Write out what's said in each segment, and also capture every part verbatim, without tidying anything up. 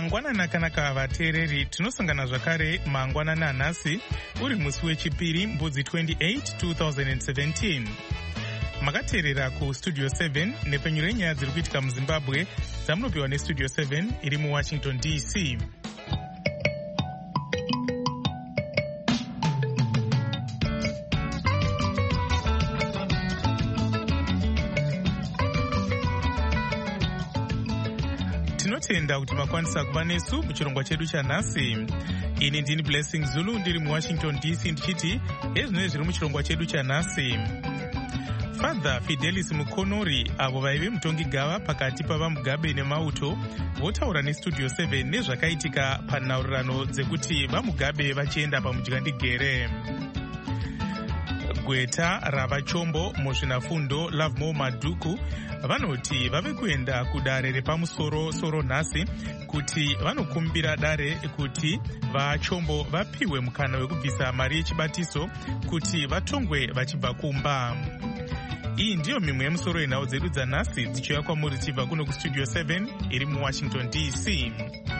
Mangwanani akanaka vateereri, tinosangana zvakare mangwanani anhasi uri musi wechipiri mbudzi twenty-eight twenty seventeen. Makateerera kustudio seven nepfenyuro yenyaya dziri kuitika muZimbabwe dzamunopiwa nestudio seven iri muWashington D C. Tinotenda kuti makwanisa kuva nesu muchirongwa chedu chanhasi. Ini ndini Blessing Zulu ndiri muWashington D C ndichiti ezvinenge zviri muchirongwa chedu chanhasi. Father Fidelis Mukonori avo vaive mutongi gava pakati pavaMugabe neMauto votaura nestudio seven nezvakaitika panhaurirano dzekuti vaMugabe vachienda pamudyandegere. Gweta ravachombo muzvinafundo Lovemore Madhuku vanoti vave kuenda kudare repamusoro soro nhasi kuti vanokumbira dare kuti vachombo vapiwe mukana wekubvisa mari yechibatiso kuti vatongwe vachibva kumba. Iyi ndiyo mimwe yemusoro yenhau dzedu dzanhasi dzichiuya kwamuri tichibva kuno kustudio seven iri muWashington D C.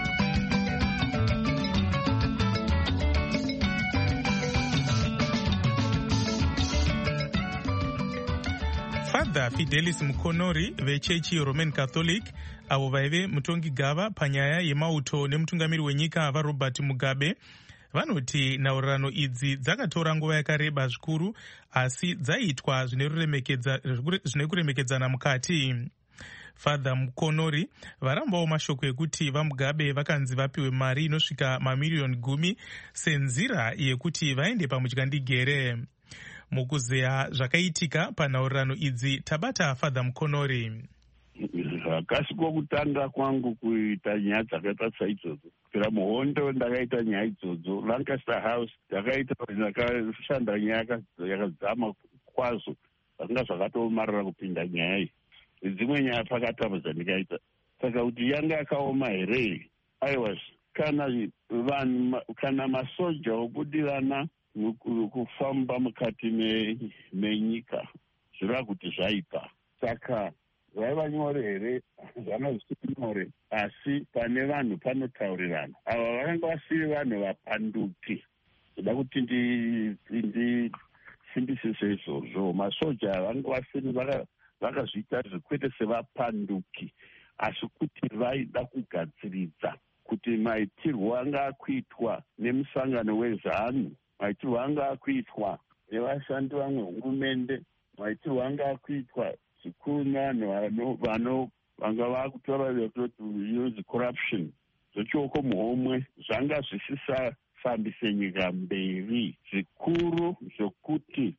Father Fidelis Mukonori vechechi yeRoman Catholic avo vaive mutongi gava panyaya yeMauto nemutungamiri wenyika vaRobert Mugabe vanoti nhaurirano idzi dzakatora nguva yakareba zvikuru asi dzaiitwa zvine kuremekedzana mukati. Father Mukonori varambawo mashoko ekuti vaMugabe vakanzi vapiwe mari inosvika mamiriyoni gumi senzira yekuti vaende pamudyandegere. Mukuzeya zvakaitika panhaurirano idzi tabata Father Mukonori. Hakasi kwokutanga kwangu kuita nyaya dzakaita saidzodzo. Kubvira muhondo ndakaita nyaya idzodzo. Lancaster House ndakaita ndakashanda nyaya yakadzama kwazvo. Zvanga zvakatomarara kupinda nyaya iyi. Dzimwe nyaya pakatambudza ndikaita. Saka kuti yanga yakaoma here? Aiwa, kana vanhu kana masoja obudirana kufamba mukati menyika zvirava kuti zvaipa. Saka zvaiva nyore here? Zvana zvisiri nyore, asi pane vanhu panotaurirana. Ava vakanga vasiri vanhu vapanduki. Ndoda kuti ndisimbisise izvozvo. Masoja vanga vasiri vakazviita zvikwete sevapanduki, asi kuti vaida kugadziridza kuti maitirwo anga akuitwa nemusangano wezanu, maitirwo anga akuitwa nevashandi vamwe hurumende, maitirwo anga akuitwa zvikuru nevanhu vano vanga vakutora vekutoti use corruption zvechioko muhomwe zvanga zvisisafambise nyika mberi. Zvikuru zvokuti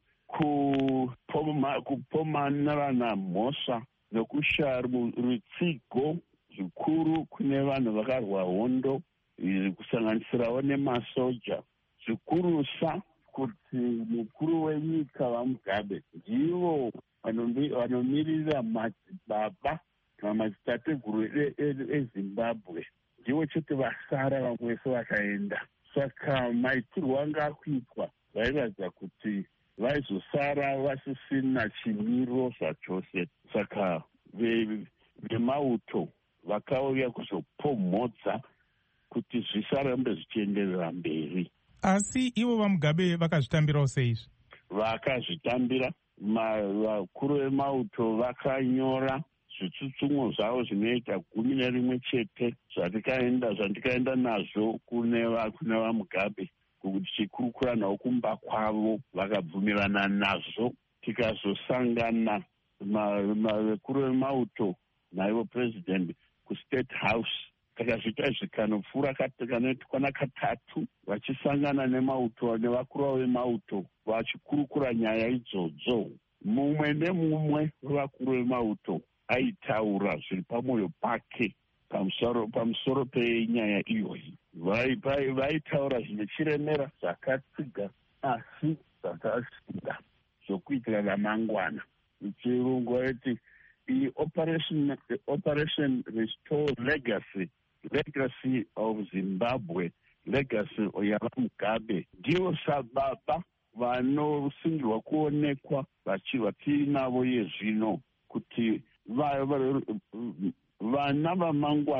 kupomanana mhosva nokushaya rutsigo zvikuru kune vanhu vakarwa hondo kusanganisirawo nemasoja. Zvikurusa kuti mukuru wenyika vaMugabe ndivo vanomirira madzibaba namadzitateguru eZimbabwe, ndivo chete vasara, vamwe vese vakaenda. Saka maitirwo anga akuitwa vairatidza kuti vaizosara vasisina chimiro zvachose. Saka veMauto vakauya kuzopomhodza kuti zvisarambe zvichienderera mberi. Asi ivo vaMugabe vakazvitambirawo seizvi? Vakazvitambira. Vakuru veMauto vakanyora zvitsutsumwo zvavo zvinoita gumi nerimwe chete zvandikaenda zvandikaenda nazvo kune vaMugabe kuti chikurukura nawo kumba kwavo, vakabvumirana nazvo. Tikazosangana vakuru veMauto naivo president kuState House, takazviita zvikanopfuura kanoitwa katatu vachisangana neMauto nevakuru vavo veMauto vachikurukura nyaya idzodzo. Mumwe nemumwe wevakuru veMauto aitaura zviri pamwoyo pake pamusoro pamusoro penyaya iyoyi. Vaitaura zvinechiremera, zvakatsiga asi zvakashinga zvokuitira ramangwana. Muchirungu vaiti operation operation restore legacy legacy of Zimbabwe, legacy yavaMugabe, ndivo sababa vanosungirwa kuonekwa vatinavo yezvino kuti vana vamangwana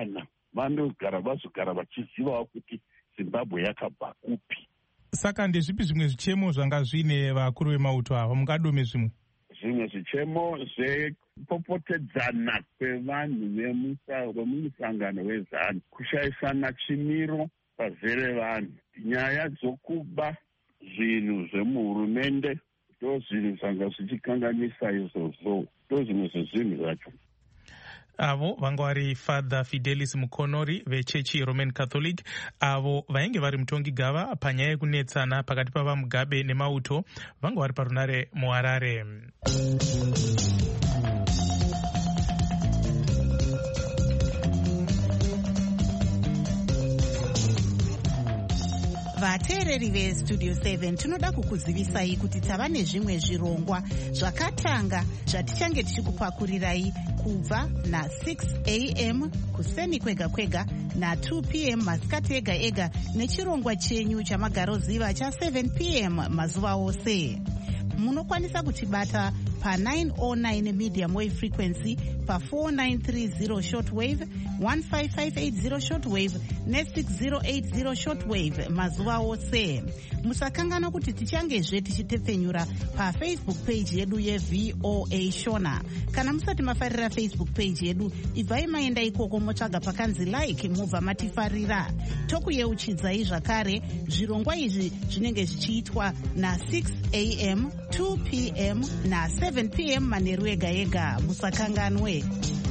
vanogara vazogara vachizivawo kuti Zimbabwe yakabva kupi. Saka ndezvipi zvimwe zvichemo zvanga zvine vakuru vemauto ava, mungadome zvimwe? Zvimwe zvichemo zvepopotedzana kwevanhu vemumusangano wezanu, kushayisana chimiro pazere vanhu, nyaya dzokuba zvinhu zvemuhurumende, ndo zvinhu zvanga zvichikanganisa izvozvo, ndo zvimwe zvezvinhu zvacho. Avo vanga vari Father Fidelis Mukonori vechechi yeRoman Catholic, avo vainge vari mutongi gava panyaya yekunetsana pakati pavaMugabe nemauto, vanga vari parunare muHarare. Vateereri veStudio seven tinoda kukuzivisai kuti tava nezvimwe zvirongwa zvakatanga zvatichange tichikupakurirai kubva na six a m kuseni kwega kwega na two p m masikati ega ega nechirongwa chenyu chamagaroziva cha seven p m mazuva ose. Munokwanisa kutibata pa nine oh nine medium wave frequency, pa four nine three zero shortwave, one five five eight zero shortwave ne six zero eight zero shortwave mazuva ose. Musakangana kuti tichangezve tichitepfenyura pa Facebook page yedu ye-V O A Shona. Kana musati mafarira Facebook page yedu, ibvai maenda ikoko motsvaga pakanzi like mubva matifarira. Tokuyeuchidzai zvakare zvirongwa izvi zvinenge zvichiitwa na six a m, two p m na seven p m manheru ega ega. Musakanganwe.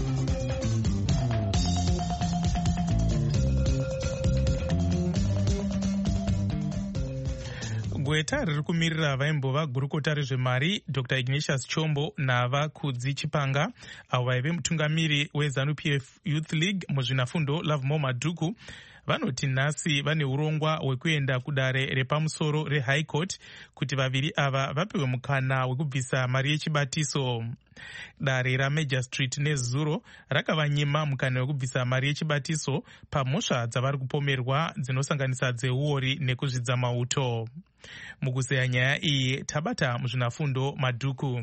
Gweta riri kumirira vaimbova gurukota rezvemari Doctor Ignatius Chombo naVakudzi Chipanga, avo vaive mutungamiri weZanu-P F Youth League muzvinafundo Lovemore Madhuku, vanoti nhasi vane urongwa hwekuenda kudare repamusoro reHigh Court kuti vaviri ava vapiwe mukana wekubvisa mari yechibatiso. Dare raMajor Street neZuro rakavanyima mukana wekubvisa mari yechibatiso pamhosva dzavari kupomerwa dzinosanganisa dzeuori nekuzvidza mauto. Mukuseya nyaya iyi tabata muzvinafundo Madhuku.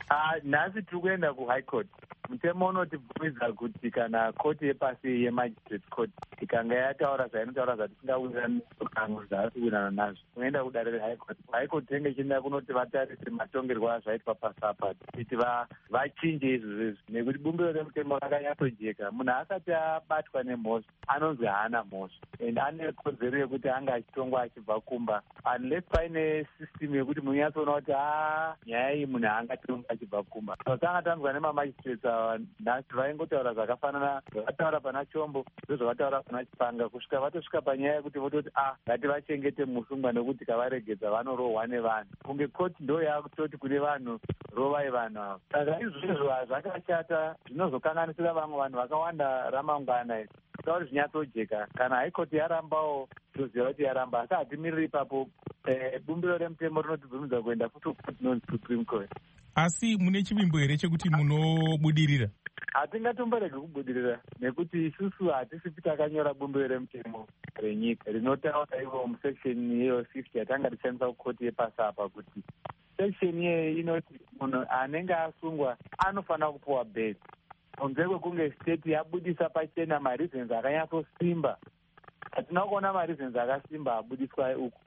Nhasi tiri kuenda kuHigh Court. Mutemo unotibvumidza kuti kana koti yepasi yemagistrate court ikanga yataura zvainotaura zvatisingawirirani kangu zvaari kuwirirana nazvo, unoenda kudare reHigh Court. High Court tenge chienda kunoti vatarise matongerwo azvaitwa pasi apa kuti vachinje izvo zvezvi, nekuti bumbiro remutemo rakanyattojeka. Munhu asati abatwa nemhosva anonzi haana mhosva and ane kodzero yekuti anga achitongwa achibva kumba, unless paine system yekuti munyatsoona kuti a nyaya iyi munhu haangatongwa achibva kumba. Tanga tanzwa nemamagistrates nhasi vaingotaura zvakafanana zvavataura pana Chombo ndozvavataura pana Chipanga, kusvika vatosvika panyaya yekuti vototi a ngativachengete musungwa nekuti kavaregedza vanorohwa nevanhu. Kunge koti ndo yakutoti kune vanhu rovai vanhu ava. Saka izvozvo zvakashata, zvinozokanganisira vamwe vanhu vakawanda ramangwana iri. Tauri zvinyatsojeka kana High Court yarambawo toziva kuti yaramba, asi hatimiriri ipapo. Bumbiro remutemo rinotibvumidza kuenda futi Supreme Court. Asi mune chivimbo here chekuti munobudirira? Hatingatomborege kubudirira nekuti isusu hatisipi takanyora bumbiro remutemo renyika rinotaura ivo musection yeyo fifty yatanga tichandisa kukoti yepasi apa kuti section iyeyi inoti munhu anenge asungwa anofanira kupuwa bail kunze kwekunge state yabudisa pachena mareasons akanyatsosimba. Hatina kuona mareasons akasimba abudiswa uku.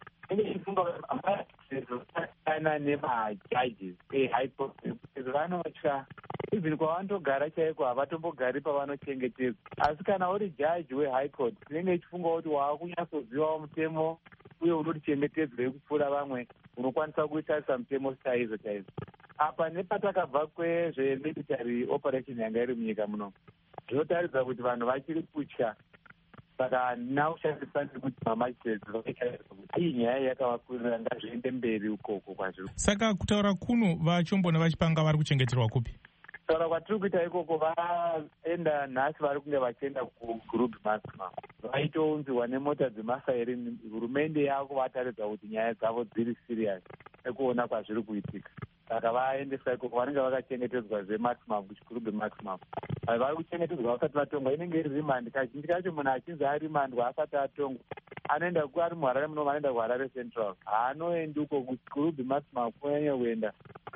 Kana nemajudges eHigh Court vanotya, even kwavandogara chaiko havatombogari pavanochengetedzwa. Asi kana uri jaji weHigh Court tinenge ichifunga kuti waakunyatsozivawo mutemo uye unotichengetedzwa kupfuura vamwe, unokwanisa kuitarisa mutemo chaizo chaizo. Apa nepatakabva kwezvemilitary operation yanga iri munyika muno, zvinotaridza kuti vanhu vachiri kutya. Saka naushandisa nekuti mamagistrates vakaitaridza kuti iyi nyaya yakavakurira ngazviende mberi ukoko kwazviri. Saka kutaura kuno vaChombo navaChipanga vari kuchengeterwa kupi? Kutaura kwatiri kuita ikoko vaenda nhasi vari kunge vachienda kugroup maximum. Vaitounzirwa nemota dzemasaireni. Hurumende yako vataridza kuti nyaya dzavo dziri serious nekuona kwazviri kuitika. Saka vaendeswa ikoko vanenge vakachengetedzwa zvemaximum kuchigroup maximum. Vari kuchengetedzwa vasati vatongwa, inenge iri rimandi. Kazhinji kacho munhu achinzi arimandwa asati atongwa anoenda ari muHarare muno, anoenda kuHarare Central. Haanoendi uko kuchigroup maximum kunonyanya kuenda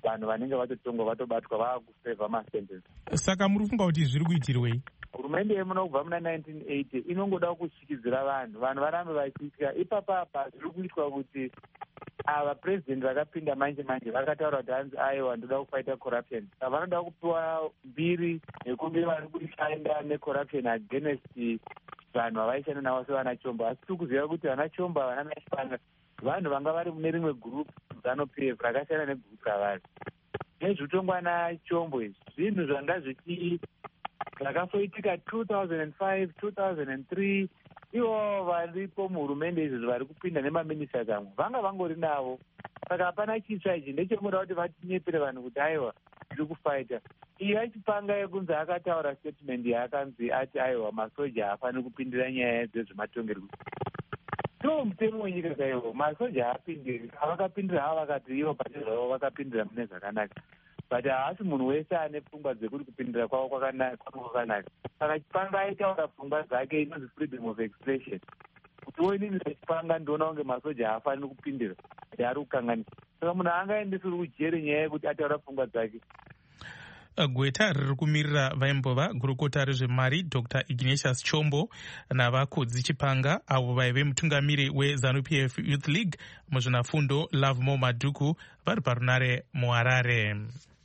vanhu vanenge vatotongwa vatobatwa vakusevha masentence. Saka muri kufunga kuti zviri kuitirwei? Hurumende yemuno kubva muna nineteen eighty inongoda kushikidzira vanhu vanhu varambe vachitya. Ipapapa zviri kuitwa kuti ava president vakapinda manje manje vakataura kuti hanzi aiwa ndoda kufaita corruption, vanoda kupiwa mbiri nekunge vari kushanda necorruption against vanhu vavaishanda navo sevana Chombo. Asi tiri kuziva kuti vana Chombo vana Naishpanga vanhu vanga vari mune rimwe group ZANU-P F rakasiyana negroup ravari. Nezvitongwa naChombo izvi zvinhu zvanga zvichi zvakafoitika two thousand five two thousand three. Ivo varipo muhurumende izvi vari kupinda nemaministers amwe vanga vangori navo. Saka hapana chitsva ichi ndechemuda kuti vatinyepere vanhu kuti aiwa zviri kufaita. Iyi achipanga yekunzi akataura statement yaakanzi ati aiwa masoja haafani kupindira nyaya dzezvematongerwo. Ndo mutemo wenyika chaiwo, masoja haapindiri. Havakapindira havo vakati ivo pachezvo zvavo vakapindira mune zvakanaka. But haasi munhu wese ane pfungwa dzekuti kupindira kwavo kwakanaka. Saka Chipanga aitaura pfungwa dzake inonzi freedom of expression. Kuti woinini Chipanga ndinoona kunge masoja haafaniri kupindira kuti ari kukanganisa. Saka munhu angaendeswi kujeri nyaya yekuti ataura pfungwa dzake. Gweta riri kumirira vaimbova gurukota rezvemari Doctor Ignatius Chombo navakodzi Chipanga avo vaive mutungamiri weZANU-P F Youth League muzvinafundo Love More Madhuku vari parunare muHarare.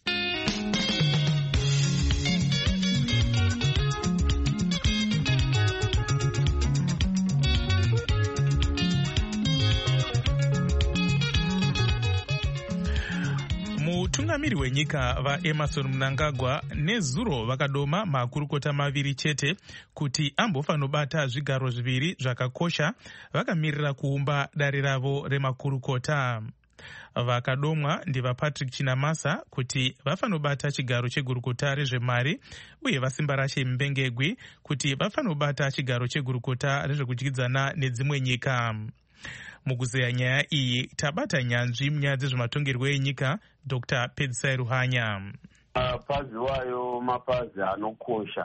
Mutungamiri wenyika vaEmerson Mnangagwa nezuro vakadoma makurukota maviri chete kuti ambofanobata zvigaro zviviri zvakakosha vakamirira kuumba dare ravo remakurukota. Vakadomwa ndivaPatrick Chinamasa kuti vafanobata chigaro chegurukota rezvemari uye vaSimbarashe Mbengegwi kuti vafanobata chigaro chegurukota rezvekudyidzana nedzimwe nyika. Mukuzeya nyaya iyi tabata nyanzvi munyaya dzezvematongerwo enyika Doctor Pedzisai Ruhanya. Mapazi wayo mapazi anokosha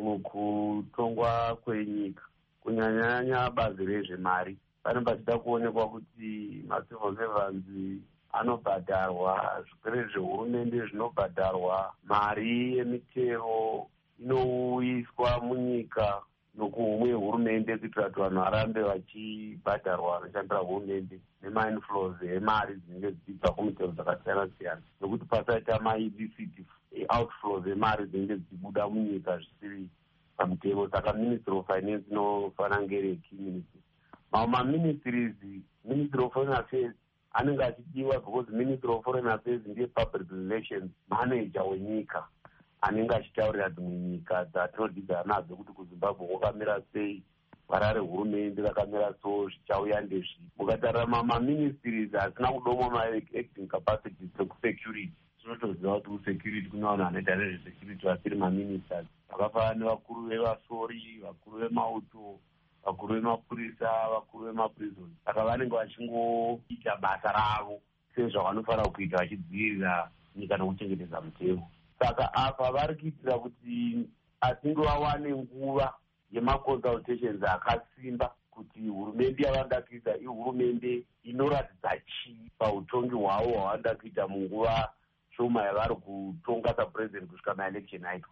mukutongwa kwenyika, kunyanyanya bazi rezvemari. Pane pachida kuonekwa kuti macivil servants anobhadharwa, zvikere zvehurumende zvinobhadharwa, mari yemitero inouyiswa munyika nokuhumwe hurumende kuitira kuti vanhu varambe vachibhadharwa vanoshandira hurumende nemainflows emari dzinenge dzichibva kumitero dzakasiyana siyana, nokuti pasaita maillicit outflows emari dzinenge dzichibuda munyika zvisiri pamutemo. Saka Ministry of Finance inofanira ngere key ministry. Mamwe maministries, Ministry of Foreign Affairs anenge achidiwa because Ministry of Foreign Affairs ndiye public relations manager wenyika, anenge achitaurira dzimwe nyika dzatinodzidza nadzo kuti kuZimbabwe kwakamira sei, Harare hurumende rakamira so, zvichauya ndezvi. Mukatarira maministries asina kudomwa ma-acting capacities sekusecurity, tinotoziva kuti kusecurity kuna vanhu vanoita nezvesecurity vasiri maministers, vakafanana nevakuru vevasori, vakuru vemauto, vakuru vemapurisa, vakuru vemaprisons. Saka vanenge vachingoita basa ravo sezvavanofanira kuita vachidzivirira nyika nokuchengetedza mutemo. Saka apa vari kuitira kuti asinge vawane nguva yemaconsultations akasimba kuti hurumende yavanoda kuita ihurumende inoratidza chii pautongi hwavo hwavanoda kuita munguva shoma yavari kutonga sapuresident kusvika maelection aitwa.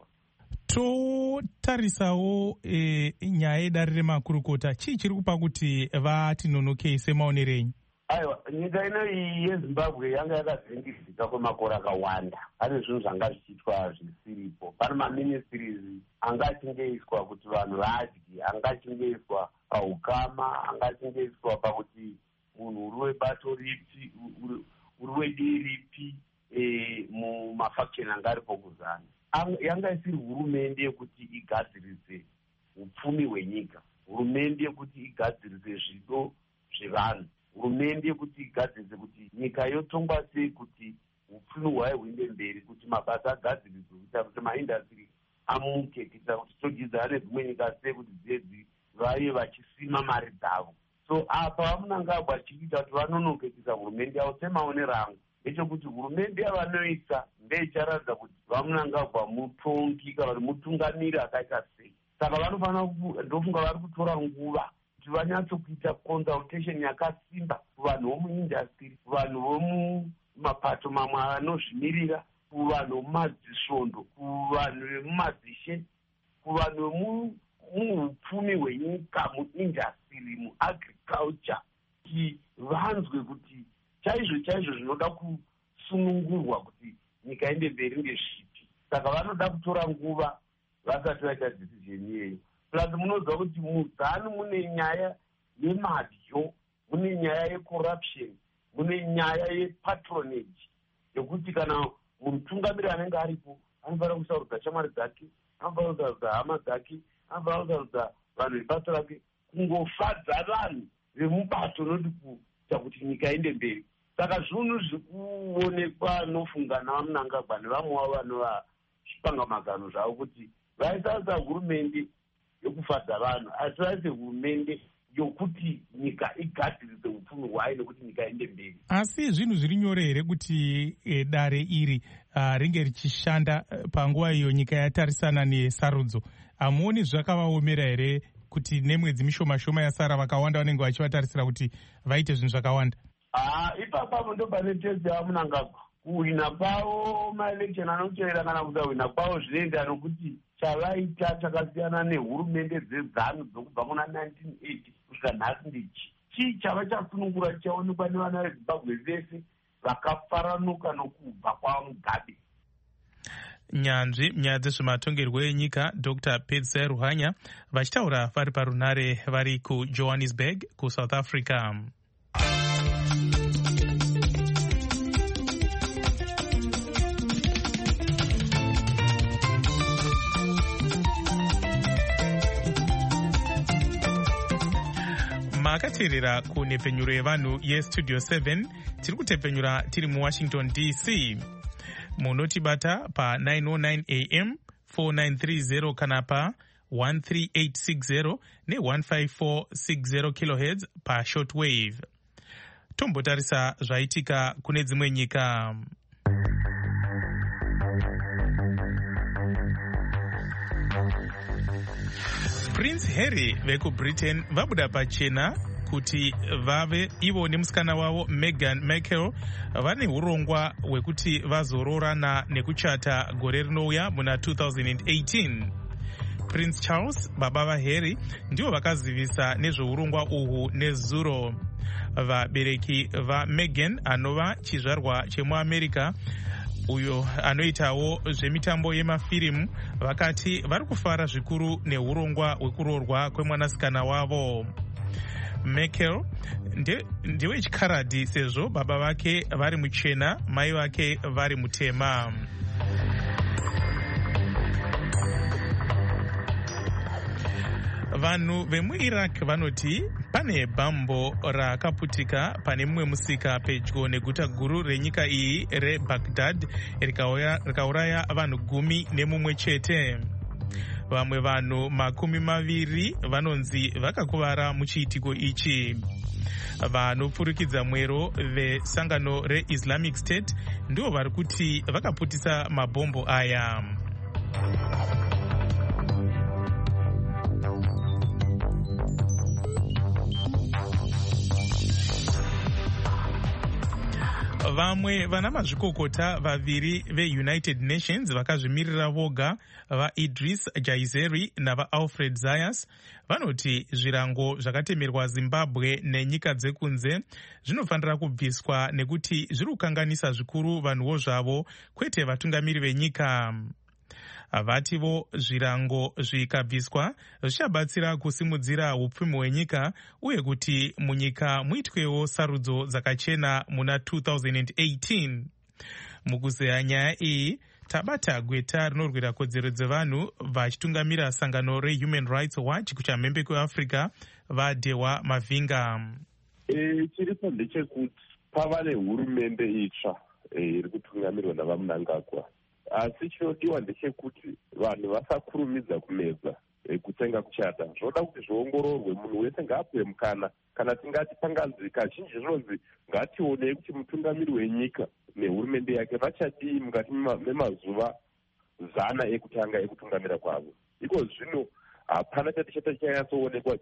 Totarisawo e, nyaya yedare remakurukota, chii chiri kupa kuti vati nonokei semaonerenyu? Aiwa, nyika inoyi yeZimbabwe yanga yakavhiringidzika kwemakore akawanda. Pane zvinhu zvanga zvichiitwa zvisiripo. Pane maministries anga achingeiswa kuti vanhu vadye, anga achingeiswa paukama, anga achingeiswa pakuti munhu uri webato ripi, uri wedii ripi e, mumafaction anga aripo kuZANU. Yanga isiri hurumende yekuti igadzirise upfumi hwenyika, hurumende yekuti igadzirise zvido zvevanhu, hurumende yekuti igadzirise kuti nyika yotongwa sei kuti upfumi hwayo huende mberi, kuti mabasa agadziriswe, kuita kuti maindastry amuke, kuita kuti togwidzana nedzimwe nyika sei kuti dzedzi vaive vachisima mari dzavo. So apa vaMnangagwa achikuita kuti vanonokekisa hurumende yavo semaonero angu ndechekuti hurumende yavanoisa ndeicharatidza kuti vaMnangagwa mutongi kana kuti mutungamiri akaita sei. Saka vanofanira, ndofunga vari kutora nguva kuti vanyatsokuita consultation yakasimba kuvanhu vomuindastry, vanhu mapato mamwe anozvimirira, kuvanhu vemumadzisvondo, kuvanhu vemumadzishe, kuvanhu vemuupfumi hwenyika, muindastry, muagriculture, kuti vanzwe kuti chaizvo chaizvo zvinoda kusunungurwa kuti nyika ende mberi ngezvipi. Saka vanoda kutora nguva vasati vaita decision iyeyo. Plus munoziva kuti muzanu mune nyaya yemadyo, mune nyaya yecorruption, mune nyaya yepatronage, yekuti kana mutungamiri anenge aripo anofanira kusarudza shamwari dzake, anofanira kusarudza hama dzake, anofanira kusarudza vanhu vebasa rake, kungofadza vanhu vemubato noti kuita kuti nyika ende mberi. Saka zvinhu zvikuonekwa nofunga naMnangagwa nevamwewo vanovachipanga magano zvavo kuti vaisarudza hurumende yokufadza vanhu, asi vaise hurumende yokuti nyika igadziridze upfumi hwayo nekuti nyika ende mberi. Asi zvinhu zviri nyore here kuti e, dare iri uh, ringe richishanda uh, panguva iyo nyika yatarisana nesarudzo? Hamuoni zvakavaomera here kuti nemwedzi mishoma shoma yasara vakawanda vanenge vachivatarisira kuti vaite zvinhu zvakawanda? Ah, ipapo ndo pane tezi yaMnangagwa. Kuhwina kwavo maelection anoteera kana kusahwina kwavo zvinoenda nokuti chavaita chakasiyana nehurumende dzezanu dzokubva kuna nineteen eighty kusvika nhasi ndichi. Chii chava chasunungura chichaonekwa nevana veZimbabwe vese vakafaranuka nokubva kwaMugabe. Nyanzvi nyaya dzezvematongerwo enyika Doctor Pedzai Ruhanya vachitaura vari parunare vari kuJohannesburg kuSouth Africa. Makateerera kunhepfenyuro yevanhu yestudio seven, tiri kutepfenyura tiri muWashington D C. Munotibata pa nine oh nine A M, four nine three zero kana pa one three eight six zero ne one five four six zero kilohertz pa shortwave. Tombotarisa zvaitika kune dzimwe nyika. Prince Harry vekuBritain vabuda pachena kuti vave ivo nemusikana wavo Meghan Markle vane urongwa hwekuti vazororana nekuchata gore rinouya muna two thousand eighteen. Prince Charles, baba vaHarry, ndivo vakazivisa nezveurongwa uhu nezuro. Vabereki vaMeghan anova chizvarwa chemuAmerica uyo anoitawo zvemitambo yemafirimu vakati vari kufara zvikuru neurongwa hwekurorwa kwemwanasikana wavo. Markle ndiwe chikaradhi sezvo baba vake vari muchena, mai vake vari mutema. Vanhu vemuIraq vanoti pane bhambo rakaputika pane mumwe musika pedyo neguta guru renyika iyi reBaghdad rikauraya vanhu gumi nemumwe chete. Vamwe vanhu makumi maviri vanonzi vakakuvara muchiitiko ichi. Vanopfurikidza mwero vesangano reIslamic State ndivo vari kuti vakaputisa mabhombo aya. Vamwe vana mazvikokota vaviri veUnited Nations vakazvimirira voga vaIdris Jaizeri navaAlfred Zayas vanoti zvirango zvakatemerwa Zimbabwe nenyika dzekunze zvinofanira kubviswa nekuti zviri kukanganisa zvikuru vanhuwo zvavo kwete vatungamiri venyika. Vativo zvirango zvikabviswa zvichabatsira kusimudzira upfumi hwenyika uye kuti munyika muitwewo sarudzo dzakachena muna two thousand eighteen. Mukuzeya nyaya iyi tabata gweta rinorwira kodzero dzevanhu vachitungamira sangano reHuman Rights Watch kuchamhembe kweAfrica vaDewa Mavinga. E, chiripo ndechekuti pava nehurumende itsva iri kutungamirwa navaMnangagwa. Asi chinodiwa ndechekuti vanhu vasakurumidza kumedza e, kutenga kuchata. Zvoda kuti zviongororwe, munhu wese ngaapiwe mukana. Kana tingati panganzi kazhinji zvinonzi ngationei kuti mutungamiri wenyika nehurumende yake vachadii mukati memazuva zana ekutanga ekutungamira kwavo. Iko zvino hapana chati chata chanyatsoonekwa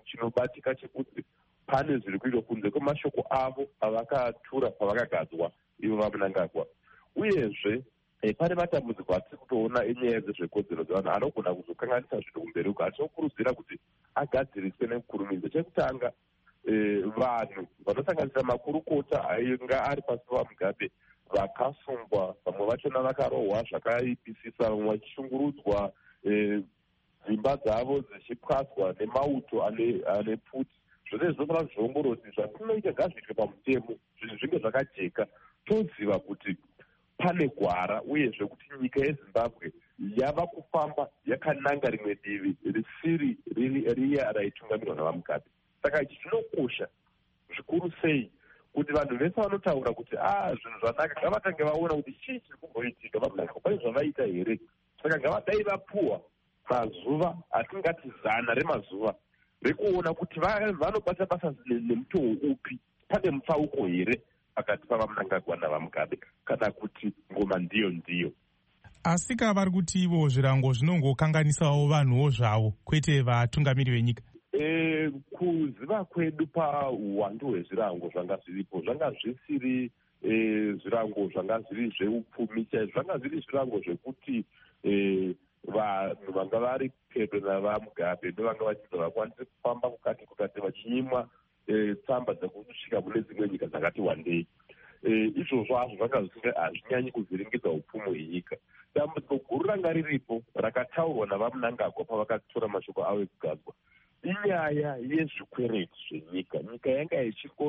chinobatika chekuti pane zviri kuitwa kunze kwemashoko avo avakatura pavakagadzwa ivo vamunangagwa. Uyezve E, pane matambudziko atiri kutoona enyaya dzezvekodzero dzevanhu anogona kuzokanganisa zvino kumberi uko. Atinokurudzira kuti agadziriswe nekukurumidza. Chekutanga, e, vanhu vanosanganisira makurukota ainga ari pasi paMugabe vakasungwa, vamwe vachona vakarohwa zvakaipisisa, vamwe vachishungurudzwa, e, dzimba dzavo dzichipwaswa nemauto ane, ane pfuti. Zvose zvinofanira zviongoroti zvatinoita ngazviitwe pamutemo, zvinhu zvinge zvakajeka. Toziva kuti pane gwara uyezve kuti nyika yeZimbabwe yava kufamba yakananga rimwe divi risiri riya raitungamirwa navaMugabe. Saka ichi chinokosha zvikuru sei kuti vanhu vese vanotaura kuti a zvinhu zvanaka ngavatange vaona kuti chii chiri kumboitika vamunangagwa, pane zvavaita here. Saka ngavadai vapuhwa mazuva atingati zana remazuva rekuona kuti vanobata basa nemutoo upi, pane mutsauko here pakati pavamunangagwa navaMugabe, kana kuti ngoma ndiyo ndiyo. Asi ka vari kuti ivo zvirango zvinongokanganisawo vanhuwo zvavo kwete vatungamiri venyika. E, kuziva kwedu pauwandu hwezvirango zvanga zviripo zvanga zvisiri e, zvirango zvanga zviri zveupfumi chaizvo, zvanga zviri zvirango zvekuti e, vanhu vanga vari pedo navaMugabe ndovanga vachibva vakwanise kufamba kukati kukati vachinyimwa e, tsamba dzekusvika mune dzimwe nyika dzakati wandei. E, izvozvo hazvo zvanga hazvinyanyi kuvhiringidza upfumi hwenyika. Dambudziko guru ranga riripo rakataurwa navamunangagwa pavakatora mashoko avo ekugadzwa inyaya yezvikwereti zvenyika. Nyika yanga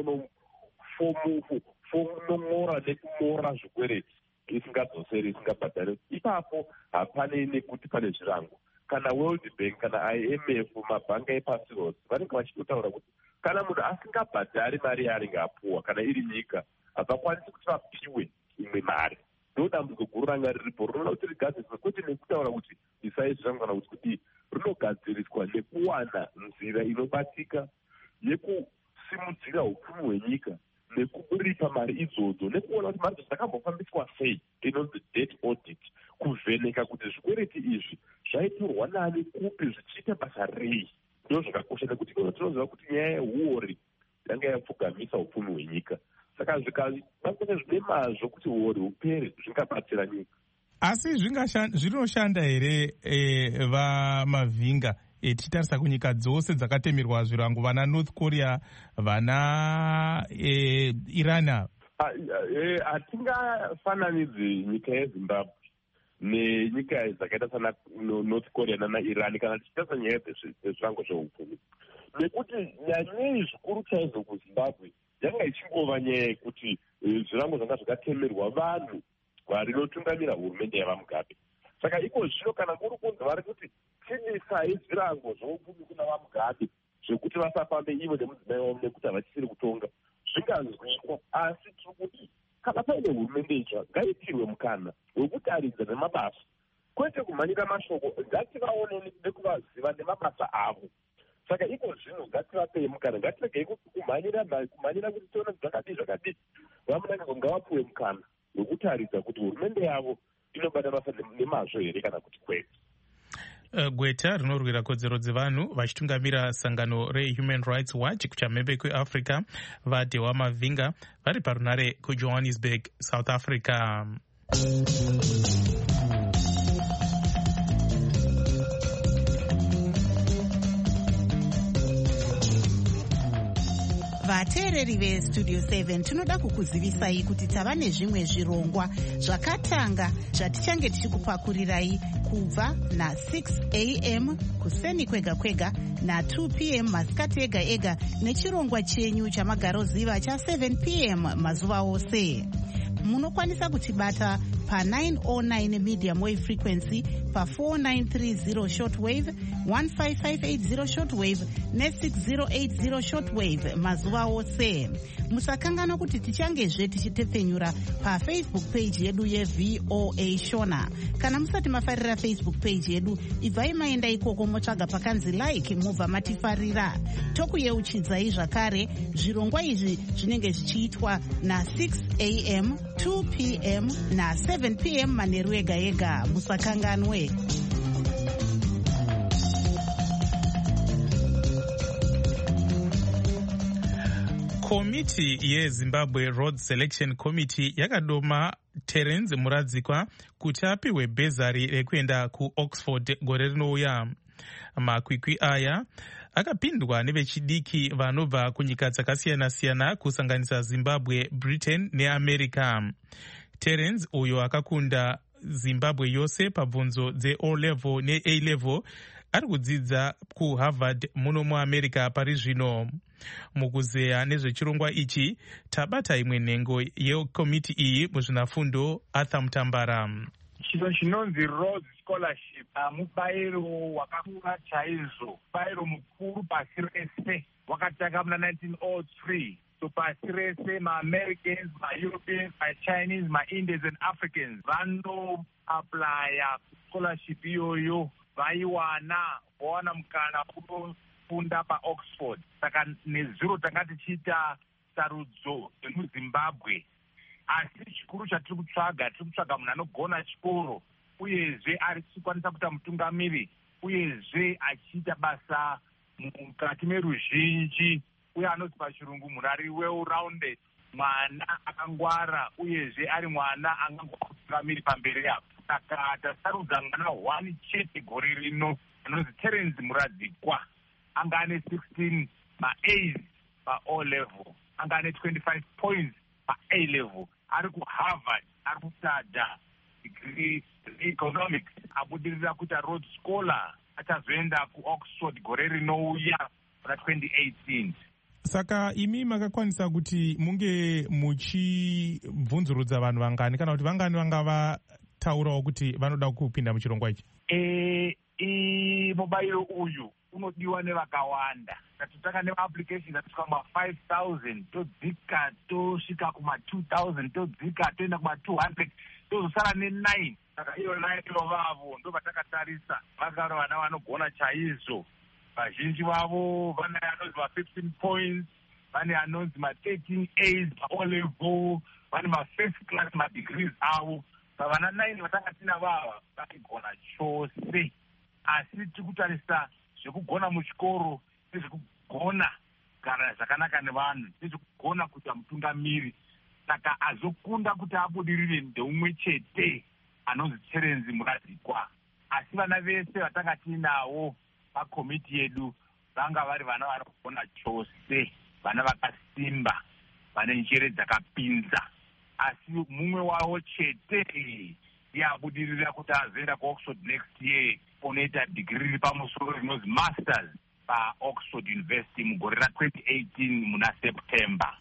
ichikononong'ora nekumora zvikwereti isingadzoseri, isingabhadhari. Ipapo hapanei nekuti pane zvirango. Kana World Bank kana I M F, mabhanga epasi rose vanenge vachitotaura kuti kana munhu asingabhadhari mari yaanenge apuwa kana iri nyika havakwanisi kuti vapiwe imwe mari. Ndo dambudziko guru ranga riripo, rinoda kuti rigadziriswe kwete nekutaura kuti isaizvirango kana kuti kuti rinogadziriswa nekuwana nzira inobatika yekusimudzira upfumi hwenyika nekuripa mari idzodzo nekuona kuti mari dzakambofambiswa sei, inonzi debt audit, kuvheneka kuti zvikwereti izvi zvaitorwa nani, kupi, zvichiita basa rei. Ndo zvakakosha nekuti ikono tinoziva kuti nyaya yeuori yanga yapfugamisa upfumi hwenyika. Saka zvikabatsira zvine mazvo kuti uori hupere zvingabatsira nyika. Asi zvinoshanda here e, vamavhinga e, tichitarisa kunyika dzose dzakatemerwa zvirango, vana North Korea, vana e, Iran? Hatingafananidzi nyika yeZimbabwe nenyika dzakaita sana North Korea nana Iran kana tichitarisa nyaya dzezvirango zveupfumi, nekuti nyanyei zvikuru chaizvo kuZimbabwe yanga ichingova nyaya yekuti zvirango zvanga zvakatemerwa vanhu varinotungamira hurumende yavaMugabe. Saka iko zvino kana muri kunzi vari kuti timisai zvirango zvoupfumi kuna vaMugabe zvekuti vasafambe ivo nemudzimai wavo nekuti havachisiri kutonga, zvingazwikwa. Asi tiri kuti kana paine hurumende itsva ngaitirwe mukana wekutaridza nemabasa, kwete kumhanyira mashoko. Ngativaoneni nekuvaziva nemabasa avo. Saka iko zvino ngativapei mukana, ngatiregei kumhanyira kumhanyira kuti tione zvakadii zvakadii. Vamunangagwa ngavapuwe mukana wekutaridza kuti hurumende yavo inobata basa nemazvo here kana kuti kwete. Uh, gweta rinorwira kodzero dzevanhu vachitungamira sangano reHuman Rights Watch kuchamhembe kweAfrica vaDewa Mavhinga vari parunare kuJohannesburg, South Africa. Vateereri veStudio seven tinoda kukuzivisai kuti tava nezvimwe zvirongwa zvakatanga zvatichange tichikupakurirai kubva na-six a m kuseni kwega kwega na-two p m masikati ega ega nechirongwa chenyu chamagaroziva cha-seven p m mazuva ose. Munokwanisa kutibata pa-nine oh nine medium wave frequency, pa-four nine three zero shortwave, one five five eight zero shortwave ne-six oh eight zero shortwave mazuva ose. Musakangana kuti tichangezve tichitepfenyura pafacebook page yedu yeV O A Shona. Kana musati mafarira Facebook page yedu, ibvai maenda ikoko motsvaga pakanzi like mubva matifarira. Tokuyeuchidzai zvakare zvirongwa izvi zvinenge zvichiitwa na-six a m, two p m na-seven p m manheru ega ega. Musakanganwe. Komiti yeZimbabwe Road Selection Committee yakadoma Terence Muradzikwa kuti apiwe bhezari rekuenda kuOxford gore rinouya. Makwikwi aya akapindwa nevechidiki vanobva kunyika dzakasiyana-siyana kusanganisa Zimbabwe, Britain neAmerica. Terence uyo akakunda Zimbabwe yose pabvunzo dze-O level ne-A level ari kudzidza kuHarvard muno muAmerica pari zvino. Mukuzeya nezvechirongwa ichi tabata imwe nhengo yekomiti iyi muzvinafundo Arthur Mutambara. Chinhu chinonzi Rhodes Scholarship mubairo wakakura chaizvo, mubairo mukuru pasi rese, wakatanga muna nineteen oh three. So pasi rese ma-Americans, ma-Europeans, ma-Chinese, ma-Indians and Africans vano-aplaya scholarship iyoyo, vaiwana vawana mukana kunofunda paOxford. Saka nezuro tanga tichiita sarudzo yemuZimbabwe. Asi chikuru chatiri kutsvaga, tiri kutsvaga munhu anogona chikoro, uyezve ari kukwanisa kuita mutungamiri, uyezve achiita basa mukati meruzhinji, uye anoti pachirungu munhu ari well rounded, mwana akangwara, uyezve ari mwana angangwa mutungamiri pamberi apo. Saka tasarudza mwana one chete gore rino anonzi Terence Muradzikwa. Anga ane sixteen ma-A's pa-O level, anga ane twenty-five points pa-A level, ari kuHarvard, ari kutada degree economics, abudirira kuita Rhodes Scholar, achazoenda kuOxford gore rinouya muna twenty eighteen. Saka imi makakwanisa kuti munge muchibvunzurudza vanhu vangani kana kuti vangani vangava taurawo kuti vanoda kupinda muchirongwa ichi? Eh, i mubairo uyu unodiwa nevakawanda. Tatotanga nema-application atisvika kuma-five thousand, todzika tosvika kuma-two thousand, todzika toenda kuma-two hundred, tozosara ne-nine. Saka iyo nine vavo ndo vatakatarisa vakaro vana vanogona chaizvo. Vazhinji vavo vane anonzi ma-fifteen points, vane anonzi ma-thirteen A's pa-O level, vane ma-first class ma-degrees avo. Vana nine vatanga tina vava vakigona chose. Asi tiri kutarisa zvekugona muchikoro, nezvekugona kugara zvakanaka nevanhu, nezvekugona kuita mutungamiri. Saka azokunda kuti abudirire ndeumwe chete anonzi Terence Muradzikwa. Asi vana vese vatanga tinawo pakomiti yedu vanga vari vana vanogona chose, vana vakasimba, vane njere dzakapinza. Asi mumwe wavo chete ndiye abudirira kuti azoenda kuOxford next year onoita degree pamusoro rinonzi masters paOxford University mugore ra-twenty eighteen muna September.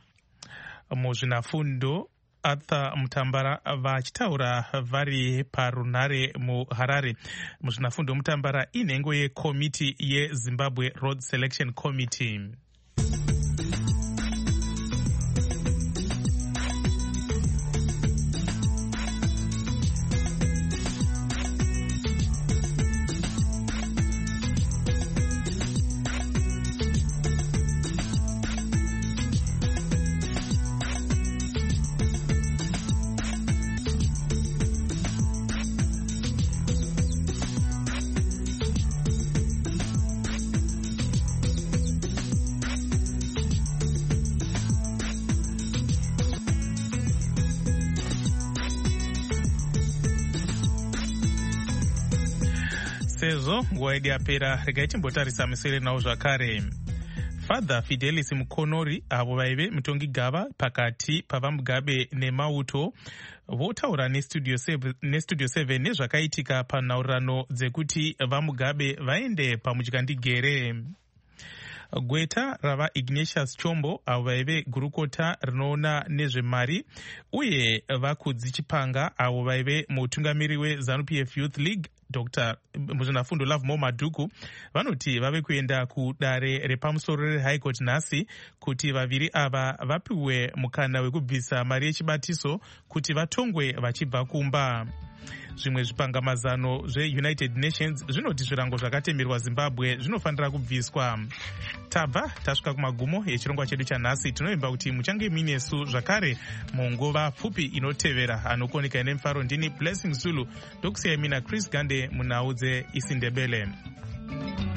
Muzvinafundo Arthur Mutambara vachitaura vari parunhare muHarare. Muzvinafundo Mutambara inhengo yekomiti yeZimbabwe Road Selection Committee. Sezvo nguva yedu yapera, regai timbotarisa misere nawo zvakare. Father Fidelis Mukonori avo vaive mutongi gava pakati pavaMugabe neMauto votaura nestudio seven nezvakaitika panhaurirano dzekuti vaMugabe vaende pamudyandigere. Gweta rava Ignatius Chombo avo vaive gurukota rinoona nezvemari uye Vakudzi Chipanga avo vaive mutungamiri weZANU-P F Youth League Doctor Muzvinafundo Love Mo Madhuku vanoti vave kuenda kudare repamusoro reHigh Court nhasi kuti vaviri ava vapiwe mukana wekubvisa mari yechibatiso kuti vatongwe vachibva kumba. Zvimwe zvipangamazano zveUnited Nations zvinoti zvirango zvakatemerwa Zimbabwe zvinofanira kubviswa. Tabva tasvika kumagumo yechirongwa chedu chanhasi. Tinovimba kuti muchange minesu zvakare munguva pfupi inotevera. Anokoneka nemufaro ndini Blessing Zulu, ndokusiyai mina Chris Gande munhau dzeIsindebele.